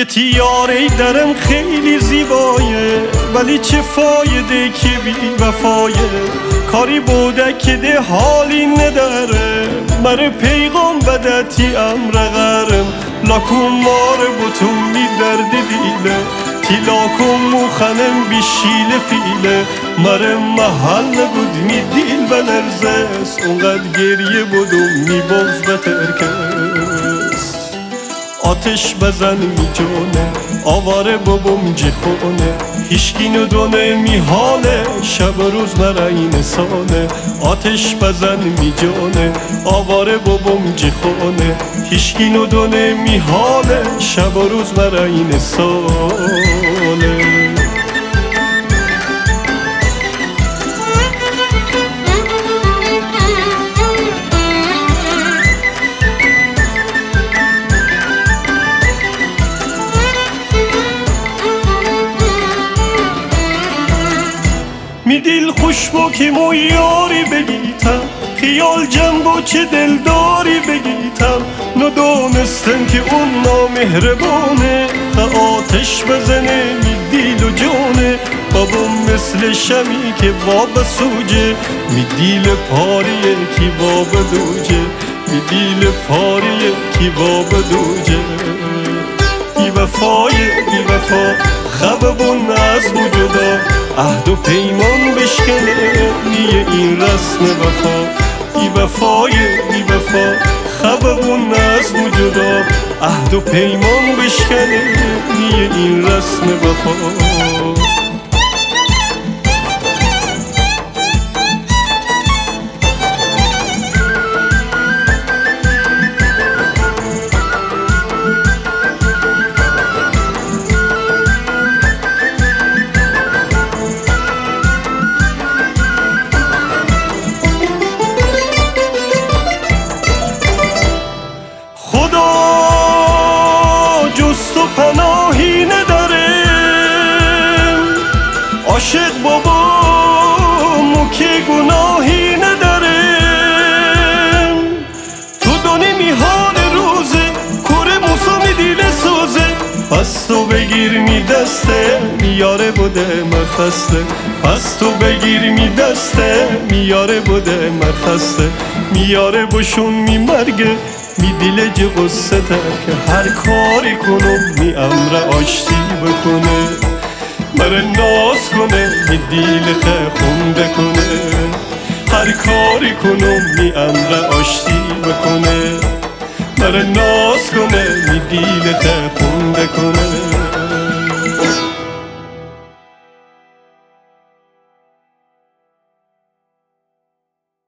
تیاره درم خیلی زیبایه، ولی چه فایده که بی وفایه. کاری بوده که ده حالی نداره، مره پیغام بدتی امر غرم. لاکم مار بوتون می درد دیله، تی لاکم موخنم بی شیل پیله. مره محل نبود می دیل بلرزست، اونقدر گریه بودم می باز بتر کس. آتش بزن می جونه، آواره بابم جخونه. هیشکی ندونه می حاله، شب و روز مرا این سانه. آتش بزن می جونه، آواره بابم جخونه. هیشکی ندونه می حاله، شب و روز مرا این سانه. می دل خوش با که مو یاری بگیتم، خیال جمع با چه دلداری بگیتم. ندانستم که اون نامهربانه، آتش بزنه می دیل و جانه. بابم مثل شمی که واب سوجه، می دیل پاریه کی واب دوجه. می دیل پاریه کی واب دوجه. بی وفایه بی وفا خببون از وجودا، عهد و پیمان بشکنه نیه این رسم وفا. بی وفای بی وفا خببون از وجودا، عهد و پیمان بشکنه نیه این رسم وفا. پناهی نداره عاشق بابامو که گناهی نداره. تو دانی میهان روزه کوره موسا می دیله سوزه. پس تو بگیر می دسته میاره بوده مرخسته. پس تو بگیر می دسته میاره بوده مرخسته. میاره بشون می مرگه می دیل جه قصه که هر کاری کنم می امر آشتی بکنه. مره ناز کنه می دیل خونده کنه. هر کاری کنم می امر آشتی بکنه. مره ناز کنه می دیل خونده کنه.